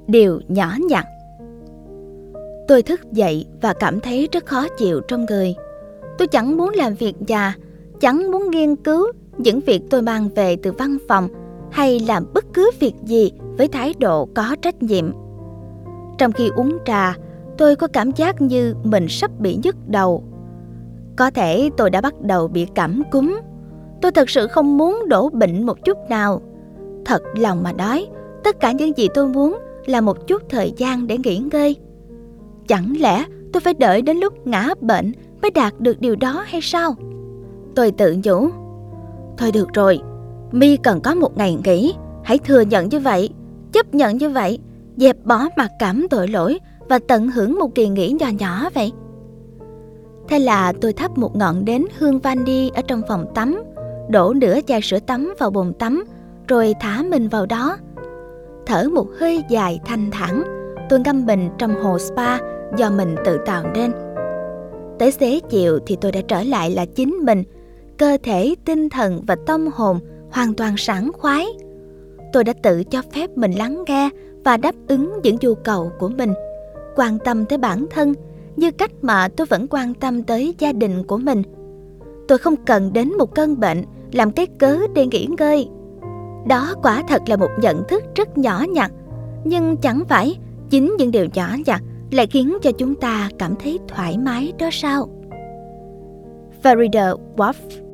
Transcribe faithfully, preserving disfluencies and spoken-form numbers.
Điều nhỏ nhặt. Tôi thức dậy và cảm thấy rất khó chịu trong người. Tôi chẳng muốn làm việc nhà, chẳng muốn nghiên cứu những việc tôi mang về từ văn phòng hay làm bất cứ việc gì với thái độ có trách nhiệm. Trong khi uống trà, tôi có cảm giác như mình sắp bị nhức đầu. Có thể tôi đã bắt đầu bị cảm cúm. Tôi thật sự không muốn đổ bệnh một chút nào. Thật lòng mà nói, tất cả những gì tôi muốn là một chút thời gian để nghỉ ngơi. Chẳng lẽ tôi phải đợi đến lúc ngã bệnh mới đạt được điều đó hay sao? Tôi tự nhủ, thôi được rồi, My cần có một ngày nghỉ. Hãy thừa nhận như vậy, chấp nhận như vậy, dẹp bỏ mặc cảm tội lỗi và tận hưởng một kỳ nghỉ nhỏ nhỏ vậy. Thế là tôi thắp một ngọn nến hương vani ở trong phòng tắm, đổ nửa chai sữa tắm vào bồn tắm, rồi thả mình vào đó. Thở một hơi dài thanh thản, tôi ngâm mình trong hồ spa do mình tự tạo nên. Tới xế chiều thì tôi đã trở lại là chính mình, cơ thể, tinh thần và tâm hồn hoàn toàn sảng khoái. Tôi đã tự cho phép mình lắng nghe và đáp ứng những nhu cầu của mình, quan tâm tới bản thân như cách mà tôi vẫn quan tâm tới gia đình của mình. Tôi không cần đến một cơn bệnh làm cái cớ để nghỉ ngơi. Đó quả thật là một nhận thức rất nhỏ nhặt, nhưng chẳng phải chính những điều nhỏ nhặt lại khiến cho chúng ta cảm thấy thoải mái đó sao? Farida Woolf.